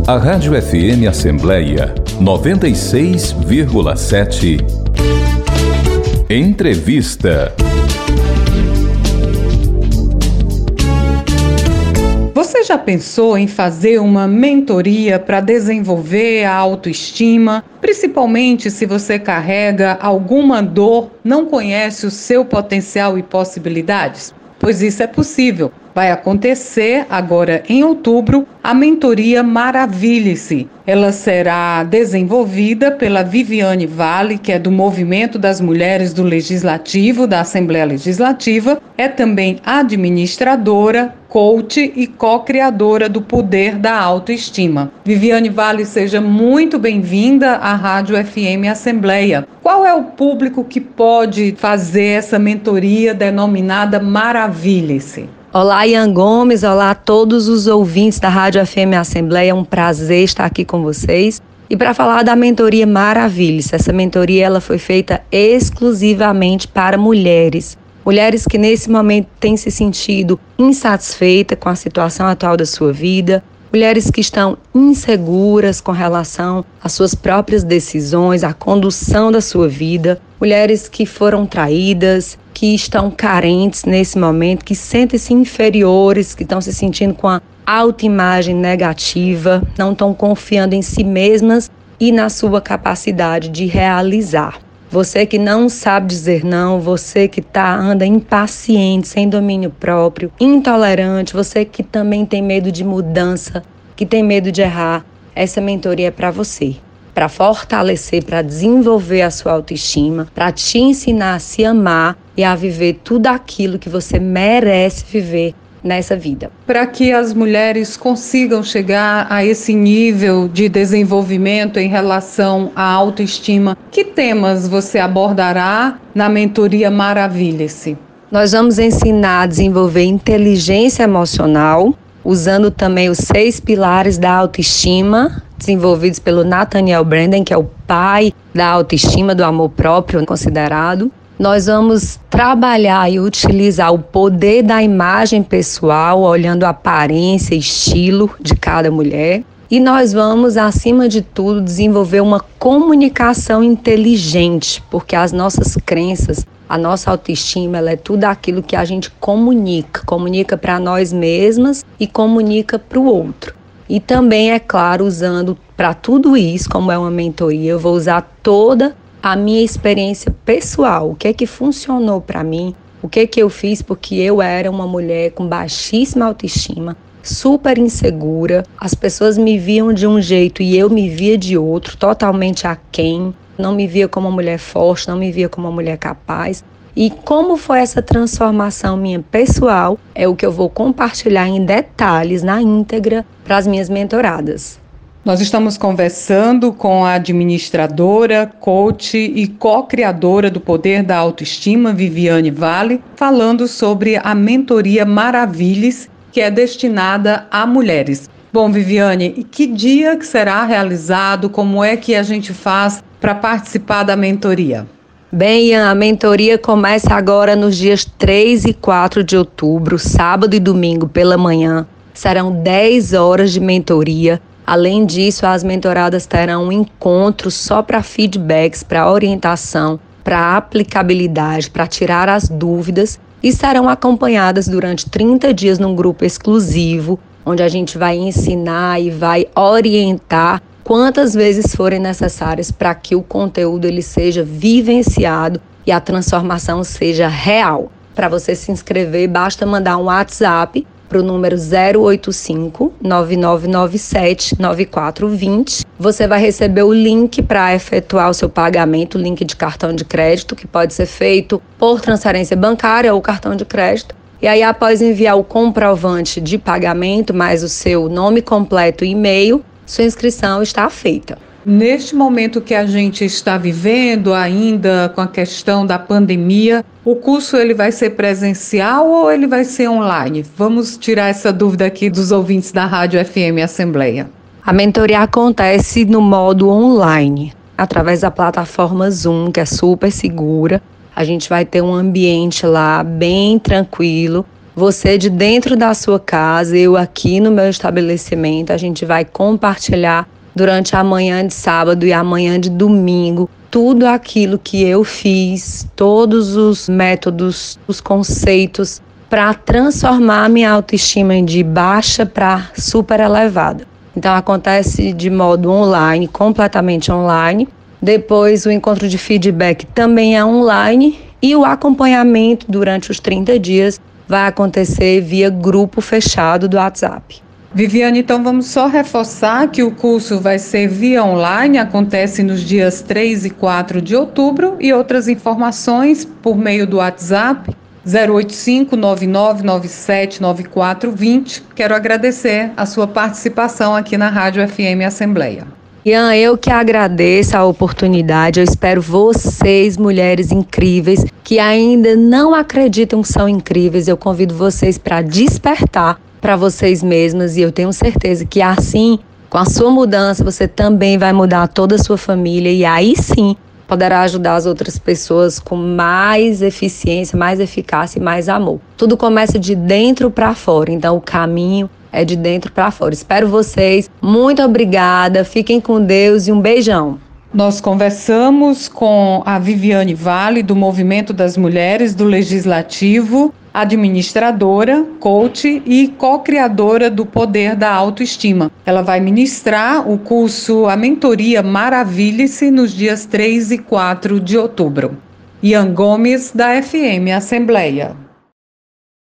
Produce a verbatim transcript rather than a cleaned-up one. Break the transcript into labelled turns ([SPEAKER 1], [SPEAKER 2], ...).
[SPEAKER 1] A Rádio F M Assembleia noventa e seis vírgula sete. Entrevista.
[SPEAKER 2] Você já pensou em fazer uma mentoria para desenvolver a autoestima, principalmente se você carrega alguma dor, não conhece o seu potencial e possibilidades? Pois isso é possível. Vai acontecer agora em outubro a mentoria Maravilhe-se. Ela será desenvolvida pela Viviane Vale, que é do Movimento das Mulheres do Legislativo, da Assembleia Legislativa, é também administradora, coach e co-criadora do Poder da Autoestima. Viviane Vale, seja muito bem-vinda à Rádio F M Assembleia. Qual é o público que pode fazer essa mentoria denominada Maravilhe-se?
[SPEAKER 3] Olá, Ian Gomes, olá a todos os ouvintes da Rádio F M Assembleia, é um prazer estar aqui com vocês. E para falar da mentoria Maravilhe-se, essa mentoria ela foi feita exclusivamente para mulheres. Mulheres que nesse momento têm se sentido insatisfeitas com a situação atual da sua vida, mulheres que estão inseguras com relação às suas próprias decisões, à condução da sua vida, mulheres que foram traídas, que estão carentes nesse momento, que sentem-se inferiores, que estão se sentindo com a autoimagem negativa, não estão confiando em si mesmas e na sua capacidade de realizar. Você que não sabe dizer não, você que tá, anda impaciente, sem domínio próprio, intolerante, você que também tem medo de mudança, que tem medo de errar, essa mentoria é para você. Para fortalecer, para desenvolver a sua autoestima, para te ensinar a se amar e a viver tudo aquilo que você merece viver nessa vida.
[SPEAKER 2] Para que as mulheres consigam chegar a esse nível de desenvolvimento em relação à autoestima, que temas você abordará na mentoria Maravilhe-se?
[SPEAKER 3] Nós vamos ensinar a desenvolver inteligência emocional, usando também os seis pilares da autoestima, desenvolvidos pelo Nathaniel Branden, que é o pai da autoestima, do amor próprio considerado. Nós vamos trabalhar e utilizar o poder da imagem pessoal, olhando a aparência e estilo de cada mulher. E nós vamos, acima de tudo, desenvolver uma comunicação inteligente, porque as nossas crenças, a nossa autoestima, ela é tudo aquilo que a gente comunica. Comunica para nós mesmas e comunica para o outro. E também, é claro, usando para tudo isso, como é uma mentoria, eu vou usar toda a minha experiência pessoal, o que é que funcionou para mim, o que é que eu fiz porque eu era uma mulher com baixíssima autoestima, super insegura, as pessoas me viam de um jeito e eu me via de outro, totalmente aquém, não me via como uma mulher forte, não me via como uma mulher capaz. E como foi essa transformação minha pessoal, é o que eu vou compartilhar em detalhes, na íntegra, para as minhas mentoradas.
[SPEAKER 2] Nós estamos conversando com a administradora, coach e co-criadora do Poder da Autoestima, Viviane Vale, falando sobre a mentoria Maravilhe-se, que é destinada a mulheres. Bom, Viviane, e que dia que será realizado? Como é que a gente faz para participar da mentoria?
[SPEAKER 3] Bem, Ian, a mentoria começa agora nos dias três e quatro de outubro, sábado e domingo pela manhã. Serão dez horas de mentoria. Além disso, as mentoradas terão um encontro só para feedbacks, para orientação, para aplicabilidade, para tirar as dúvidas e serão acompanhadas durante trinta dias num grupo exclusivo, onde a gente vai ensinar e vai orientar quantas vezes forem necessárias para que o conteúdo ele seja vivenciado e a transformação seja real. Para você se inscrever, basta mandar um WhatsApp para o número zero oito cinco, nove nove nove sete, nove quatro dois zero. Você vai receber o link para efetuar o seu pagamento, o link de cartão de crédito, que pode ser feito por transferência bancária ou cartão de crédito. E aí, após enviar o comprovante de pagamento, mais o seu nome completo e e-mail, sua inscrição está feita.
[SPEAKER 2] Neste momento que a gente está vivendo ainda com a questão da pandemia, o curso ele vai ser presencial ou ele vai ser online? Vamos tirar essa dúvida aqui dos ouvintes da Rádio F M Assembleia.
[SPEAKER 3] A mentoria acontece no modo online, através da plataforma Zoom, que é super segura. A gente vai ter um ambiente lá bem tranquilo. Você de dentro da sua casa, eu aqui no meu estabelecimento, a gente vai compartilhar durante a manhã de sábado e a manhã de domingo tudo aquilo que eu fiz, todos os métodos, os conceitos para transformar a minha autoestima de baixa para super elevada. Então acontece de modo online, completamente online. Depois o encontro de feedback também é online e o acompanhamento durante os trinta dias vai acontecer via grupo fechado do WhatsApp.
[SPEAKER 2] Viviane, então vamos só reforçar que o curso vai ser via online, acontece nos dias três e quatro de outubro, e outras informações por meio do WhatsApp zero oito cinco, nove nove nove sete, nove quatro dois zero. Quero agradecer a sua participação aqui na Rádio F M Assembleia.
[SPEAKER 3] Ian, eu que agradeço a oportunidade, eu espero vocês, mulheres incríveis, que ainda não acreditam que são incríveis, eu convido vocês para despertar para vocês mesmas e eu tenho certeza que assim, com a sua mudança, você também vai mudar toda a sua família e aí sim poderá ajudar as outras pessoas com mais eficiência, mais eficácia e mais amor. Tudo começa de dentro para fora, então o caminho é de dentro para fora. Espero vocês. Muito obrigada. Fiquem com Deus e um beijão.
[SPEAKER 2] Nós conversamos com a Viviane Vale, do Movimento das Mulheres do Legislativo, administradora, coach e co-criadora do Poder da Autoestima. Ela vai ministrar o curso A Mentoria Maravilhe-se nos dias três e quatro de outubro. Ian Gomes, da F M Assembleia.